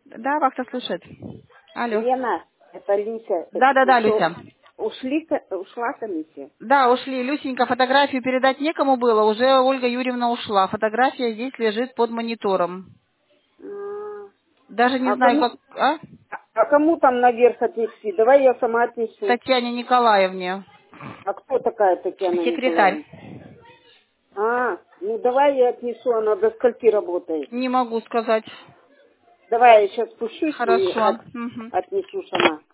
Да, Вахта слушает. Алло. Лена, это Люся. Да, Люся. Ушла комиссия? Да, ушли. Люсенька, фотографию передать некому было. Уже Ольга Юрьевна ушла. Фотография здесь лежит под монитором. А Даже не а знаю, кому, как... А? а кому там наверх отнести? Давай я сама отнесу. Татьяне Николаевне. А кто такая Татьяна Секретарь. Николаевна? Ну давай я отнесу, она до скольки работает. Не могу сказать. Давай я сейчас спущусь и Хорошо. Мгм. отнесу сама.